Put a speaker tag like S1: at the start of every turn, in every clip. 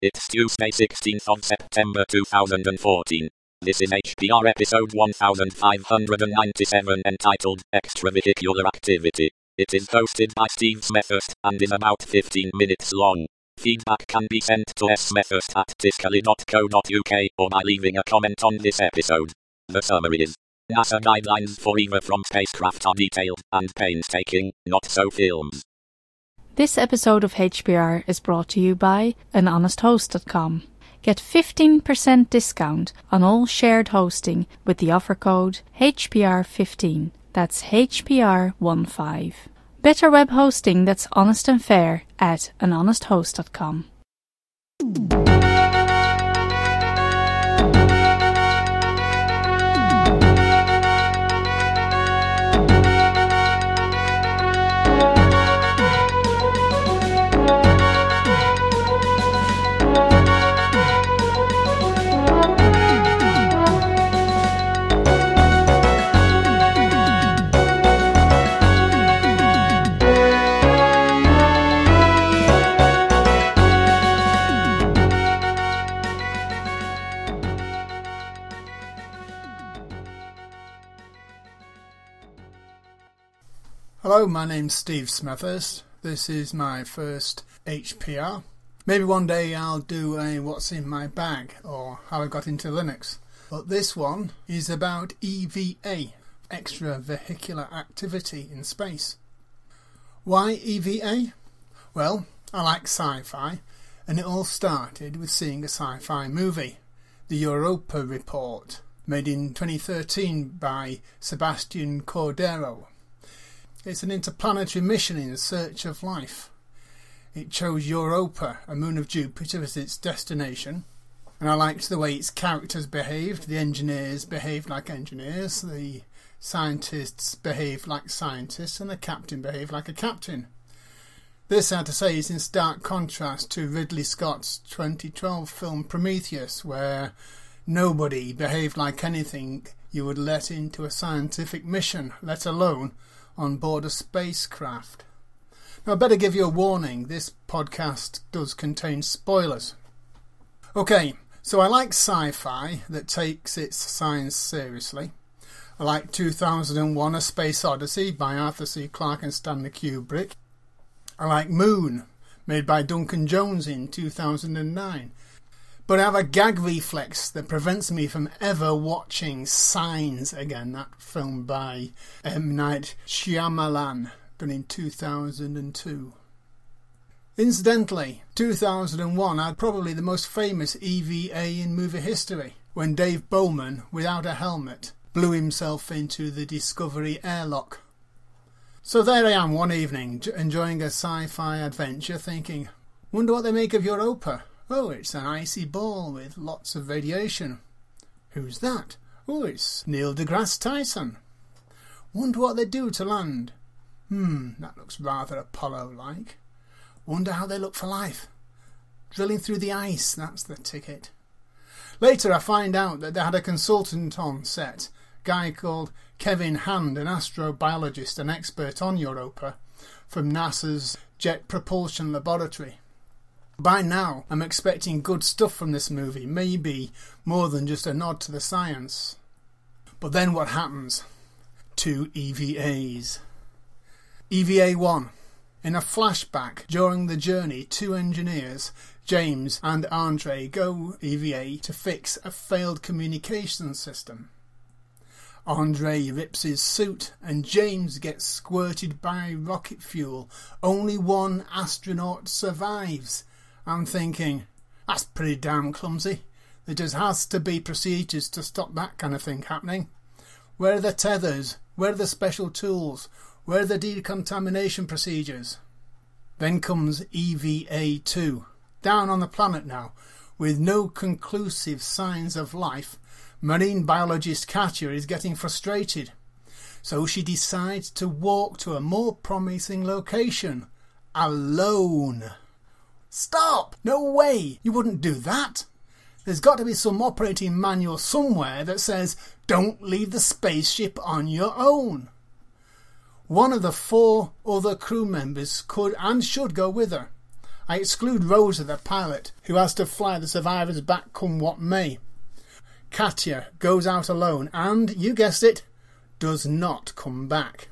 S1: It's Tuesday 16th of September 2014. This is HPR episode 1597 entitled Extravehicular Activity. It is hosted by Steve Smethurst and is about 15 minutes long. Feedback can be sent to smethurst@tiscali.co.uk or by leaving a comment on this episode. The summary is: NASA guidelines for EVA from spacecraft are detailed and painstaking, not so films.
S2: This episode of HPR is brought to you by anhonesthost.com. Get 15% discount on all shared hosting with the offer code HPR15. That's HPR15. Better web hosting that's honest and fair at anhonesthost.com.
S3: Hello, my name's Steve Smethurst. This is my first HPR. Maybe one day I'll do a what's in my bag or how I got into Linux. But this one is about EVA, extravehicular activity in space. Why EVA? Well, I like sci-fi, and it all started with seeing a sci-fi movie, The Europa Report, made in 2013 by Sebastian Cordero. It's an interplanetary mission in search of life. It chose Europa, a moon of Jupiter, as its destination, and I liked the way its characters behaved. The engineers behaved like engineers, the scientists behaved like scientists, and the captain behaved like a captain. This, I have to say, is in stark contrast to Ridley Scott's 2012 film Prometheus, where nobody behaved like anything you would let into a scientific mission, let alone on board a spacecraft. Now, I better give you a warning. This podcast does contain spoilers. Okay, so I like sci-fi that takes its science seriously. I like 2001: A Space Odyssey by Arthur C. Clarke and Stanley Kubrick. I like Moon, made by Duncan Jones in 2009. But I have a gag reflex that prevents me from ever watching Signs again, that film by M. Night Shyamalan, done in 2002. Incidentally, 2001 had probably the most famous EVA in movie history, when Dave Bowman, without a helmet, blew himself into the Discovery airlock. So there I am one evening, enjoying a sci-fi adventure, thinking, wonder what they make of Europa. Oh, it's an icy ball with lots of radiation. Who's that? Oh, it's Neil deGrasse Tyson. Wonder what they do to land. That looks rather Apollo-like. Wonder how they look for life. Drilling through the ice, that's the ticket. Later I find out that they had a consultant on set, a guy called Kevin Hand, an astrobiologist and expert on Europa, from NASA's Jet Propulsion Laboratory. By now, I'm expecting good stuff from this movie, maybe more than just a nod to the science. But then what happens? Two EVAs. EVA 1. In a flashback during the journey, two engineers, James and Andre, go EVA to fix a failed communication system. Andre rips his suit and James gets squirted by rocket fuel. Only one astronaut survives. I'm thinking, that's pretty damn clumsy. There just has to be procedures to stop that kind of thing happening. Where are the tethers? Where are the special tools? Where are the decontamination procedures? Then comes EVA-2. Down on the planet now, with no conclusive signs of life, marine biologist Katya is getting frustrated. So she decides to walk to a more promising location. Alone. Stop! No way! You wouldn't do that! There's got to be some operating manual somewhere that says, don't leave the spaceship on your own. One of the 4 other crew members could and should go with her. I exclude Rosa, the pilot, who has to fly the survivors back come what may. Katya goes out alone and, you guessed it, does not come back.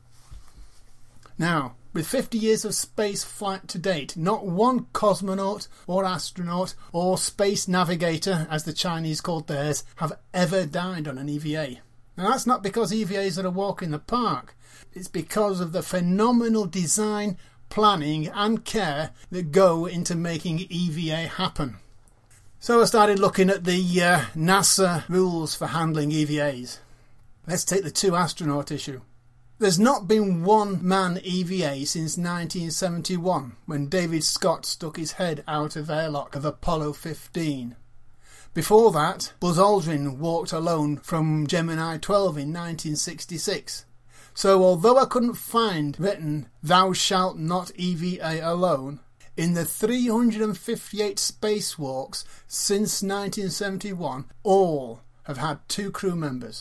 S3: Now, with 50 years of space flight to date, not one cosmonaut or astronaut or space navigator, as the Chinese called theirs, have ever died on an EVA. Now that's not because EVAs are a walk in the park. It's because of the phenomenal design, planning and care that go into making EVA happen. So I started looking at the NASA rules for handling EVAs. Let's take the 2 astronaut issue. There's not been one man EVA since 1971, when David Scott stuck his head out of airlock of Apollo 15. Before that, Buzz Aldrin walked alone from Gemini 12 in 1966. So although I couldn't find written, "Thou shalt not EVA alone," in the 358 spacewalks since 1971, all have had 2 crew members.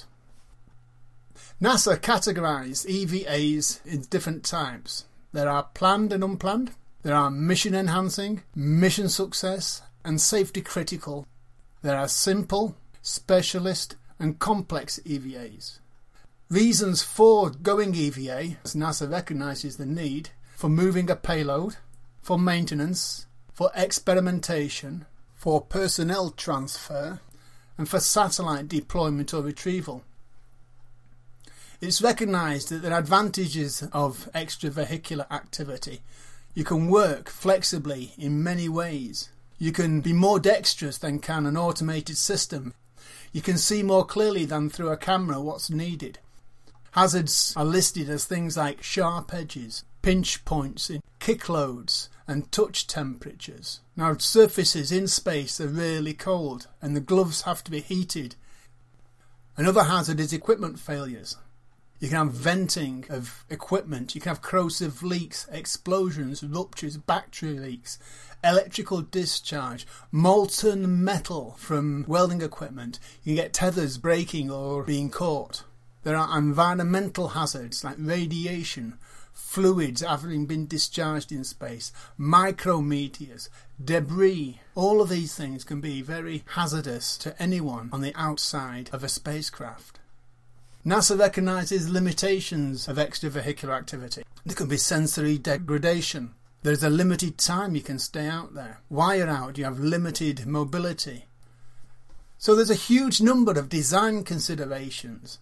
S3: NASA categorised EVAs in different types. There are planned and unplanned. There are mission enhancing, mission success and safety critical. There are simple, specialist and complex EVAs. Reasons for going EVA, as NASA recognises the need for moving a payload, for maintenance, for experimentation, for personnel transfer and for satellite deployment or retrieval. It's recognised that there are advantages of extravehicular activity. You can work flexibly in many ways. You can be more dexterous than can an automated system. You can see more clearly than through a camera what's needed. Hazards are listed as things like sharp edges, pinch points in kick loads and touch temperatures. Now, surfaces in space are really cold and the gloves have to be heated. Another hazard is equipment failures. You can have venting of equipment, you can have corrosive leaks, explosions, ruptures, battery leaks, electrical discharge, molten metal from welding equipment. You can get tethers breaking or being caught. There are environmental hazards like radiation, fluids having been discharged in space, micrometeors, debris. All of these things can be very hazardous to anyone on the outside of a spacecraft. NASA recognises limitations of extravehicular activity. There can be sensory degradation. There's a limited time you can stay out there. While you're out, you have limited mobility. So there's a huge number of design considerations.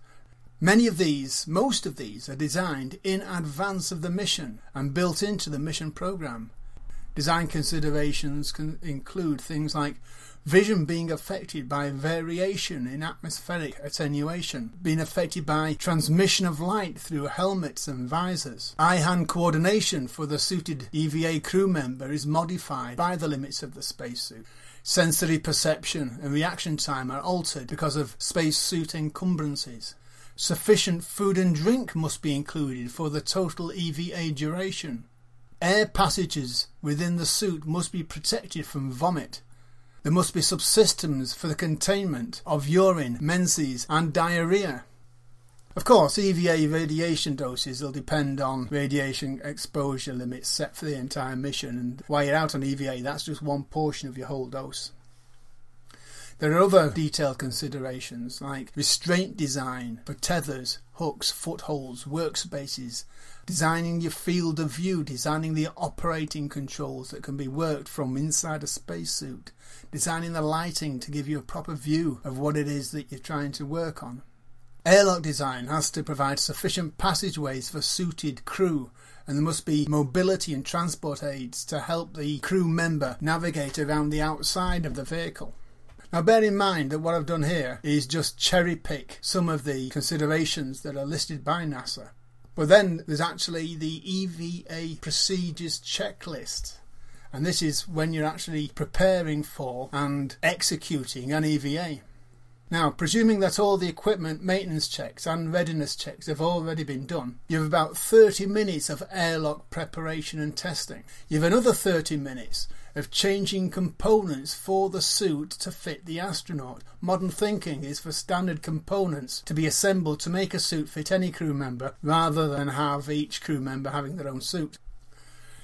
S3: Most of these are designed in advance of the mission and built into the mission program. Design considerations can include things like vision being affected by variation in atmospheric attenuation, being affected by transmission of light through helmets and visors. Eye-hand coordination for the suited EVA crew member is modified by the limits of the spacesuit. Sensory perception and reaction time are altered because of spacesuit encumbrances. Sufficient food and drink must be included for the total EVA duration. Air passages within the suit must be protected from vomit. There must be subsystems for the containment of urine, menses and diarrhea. Of course, EVA radiation doses will depend on radiation exposure limits set for the entire mission, and while you're out on EVA, that's just one portion of your whole dose. There are other detailed considerations like restraint design for tethers, hooks, footholds, workspaces, designing your field of view, designing the operating controls that can be worked from inside a spacesuit, designing the lighting to give you a proper view of what it is that you're trying to work on. Airlock design has to provide sufficient passageways for suited crew, and there must be mobility and transport aids to help the crew member navigate around the outside of the vehicle. Now bear in mind that what I've done here is just cherry pick some of the considerations that are listed by NASA. But then there's actually the EVA procedures checklist. And this is when you're actually preparing for and executing an EVA. Now, presuming that all the equipment maintenance checks and readiness checks have already been done, you have about 30 minutes of airlock preparation and testing. You have another 30 minutes of changing components for the suit to fit the astronaut. Modern thinking is for standard components to be assembled to make a suit fit any crew member, rather than have each crew member having their own suit.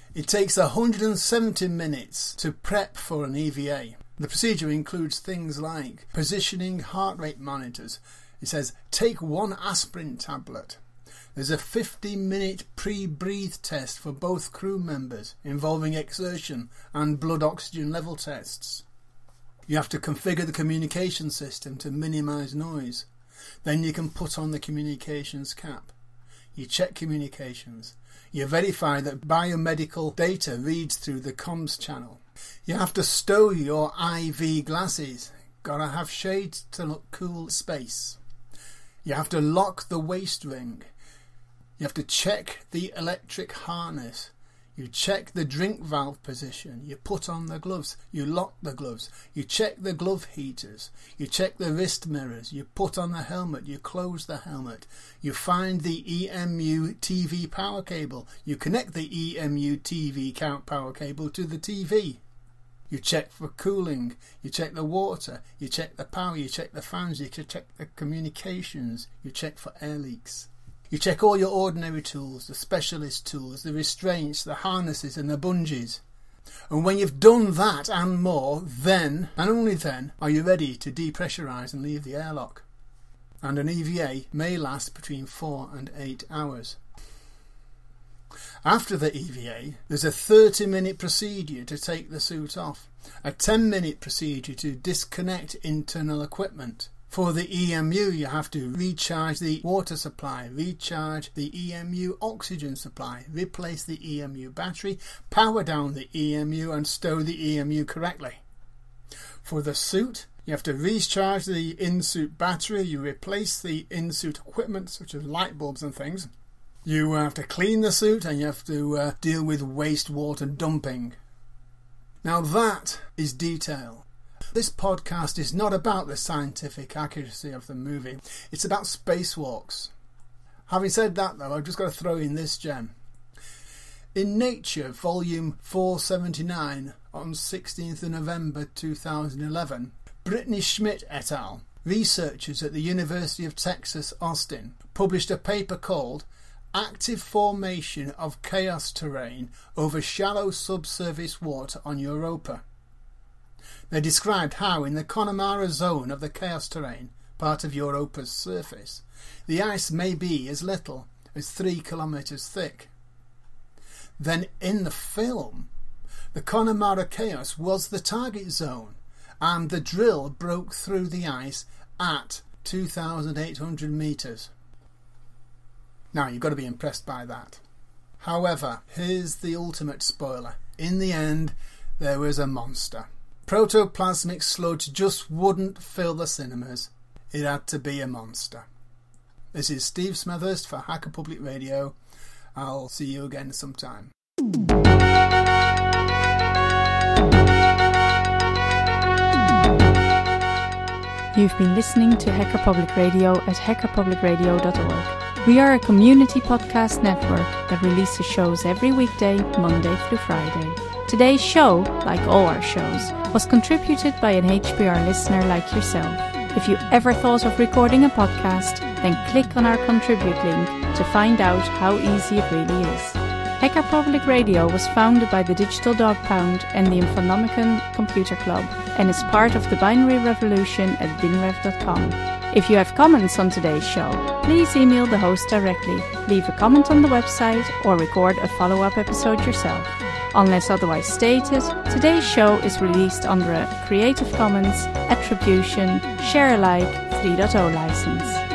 S3: It takes 170 minutes to prep for an EVA. The procedure includes things like positioning heart rate monitors. It says, take 1 aspirin tablet. There's a 50-minute pre-breathe test for both crew members involving exertion and blood oxygen level tests. You have to configure the communication system to minimise noise. Then you can put on the communications cap. You check communications. You verify that biomedical data reads through the comms channel. You have to stow your IV glasses. Gotta have shades to look cool space. You have to lock the waist ring. You have to check the electric harness. You check the drink valve position. You put on the gloves. You lock the gloves. You check the glove heaters. You check the wrist mirrors. You put on the helmet. You close the helmet. You find the EMU TV power cable. You connect the EMU TV power cable to the TV. You check for cooling. You check the water. You check the power. You check the fans. You check the communications. You check for air leaks. You check all your ordinary tools, the specialist tools, the restraints, the harnesses and the bungees. And when you've done that and more, then, and only then, are you ready to depressurise and leave the airlock. And an EVA may last between 4 and 8 hours. After the EVA, there's a 30-minute procedure to take the suit off, a 10-minute procedure to disconnect internal equipment. For the EMU, you have to recharge the water supply, recharge the EMU oxygen supply, replace the EMU battery, power down the EMU and stow the EMU correctly. For the suit, you have to recharge the in-suit battery, you replace the in-suit equipment such as light bulbs and things. You have to clean the suit and you have to deal with wastewater dumping. Now that is detail. This podcast is not about the scientific accuracy of the movie. It's about spacewalks. Having said that, though, I've just got to throw in this gem. In Nature, volume 479, on 16th of November 2011, Brittany Schmidt et al., researchers at the University of Texas, Austin, published a paper called Active Formation of Chaos Terrain over Shallow Subsurface Water on Europa. They described how in the Connemara zone of the chaos terrain, part of Europa's surface, the ice may be as little as 3 kilometres thick. Then in the film, the Connemara chaos was the target zone and the drill broke through the ice at 2,800 metres. Now you've got to be impressed by that. However, here's the ultimate spoiler. In the end, there was a monster. Protoplasmic sludge just wouldn't fill the cinemas. It had to be a monster. This is Steve Smethurst for Hacker Public Radio. I'll see you again sometime.
S2: You've been listening to Hacker Public Radio at hackerpublicradio.org. We are a community podcast network that releases shows every weekday, Monday through Friday. Today's show, like all our shows, was contributed by an HPR listener like yourself. If you ever thought of recording a podcast, then click on our contribute link to find out how easy it really is. Hacker Public Radio was founded by the Digital Dog Pound and the Infonomicon Computer Club and is part of the binary revolution at binrev.com. If you have comments on today's show, please email the host directly, leave a comment on the website or record a follow-up episode yourself. Unless otherwise stated, today's show is released under a Creative Commons Attribution Share Alike 3.0 license.